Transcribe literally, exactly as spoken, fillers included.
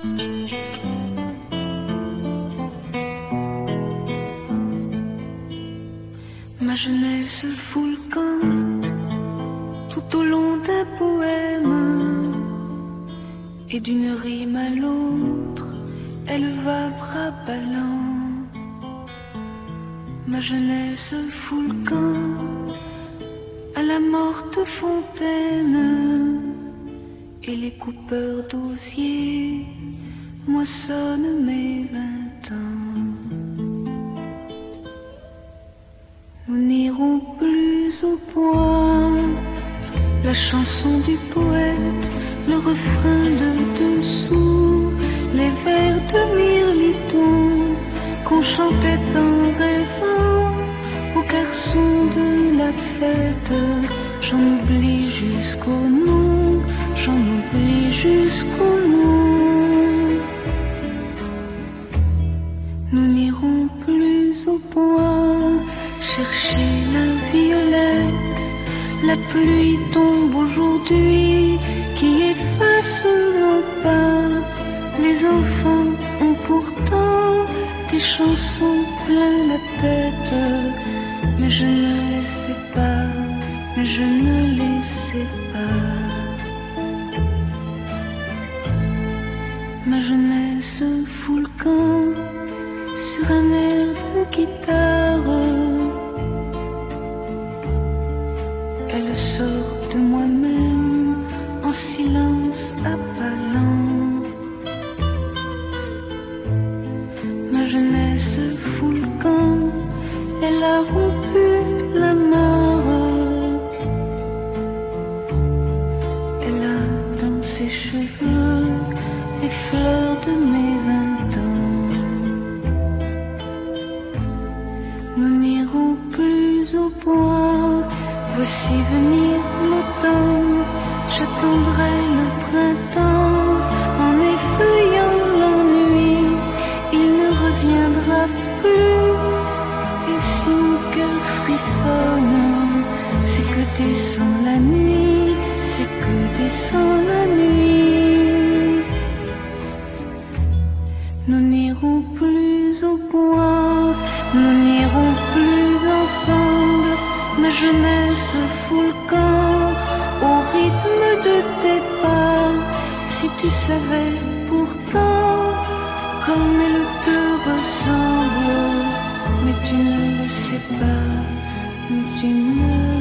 Ma jeunesse fout le camp tout au long d'un poème, et d'une rime à l'autre, elle va bras ballants. Ma jeunesse fout le camp à la morte fontaine, et les coupeurs d'osier moissonnent mes vingt ans. Nous n'irons plus au bois, la chanson du poète, le refrain de dessous, les vers de Mirliton qu'on chantait en rêvant aux garçons de la fête. J'en oublie jusqu'au nom, j'en oublie jusqu'au nom. Nous n'irons plus au bois chercher la violette. La pluie tombe aujourd'hui qui efface nos pas. Les enfants ont pourtant des chansons plein la tête, mais je ne les sais pas, mais je ne les sais pas. Ma jeunesse fout le camp sur un air de guitare. Elle sort de moi-même en silence appalant. Ma jeunesse fout le camp, elle a rompu la mare. Elle a dans ses cheveux les fleurs de mes vingt ans. Nous n'irons plus au bois. Voici venir l'automne, j'attendrai le printemps en effeuillant l'ennui, il ne reviendra plus. Et si mon cœur frissonne, c'est que descend la nuit, c'est que descend la nuit. Nous n'irons plus au bois, nous n'irons plus ensemble. Ma jeunesse fout le camp au rythme de tes pas. Si tu savais pourtant comme elle te ressemble, mais tu ne le sais pas, mais tu ne